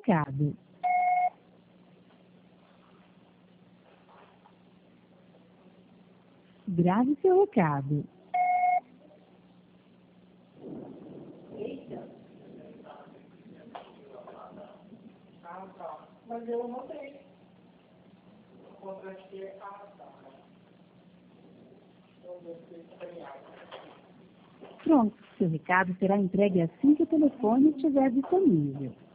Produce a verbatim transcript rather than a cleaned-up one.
recado. Grave seu recado. Ah, tá. Mas eu não tenho. O contrato que é ah, tá. Pronto, seu recado será entregue assim que o telefone estiver disponível.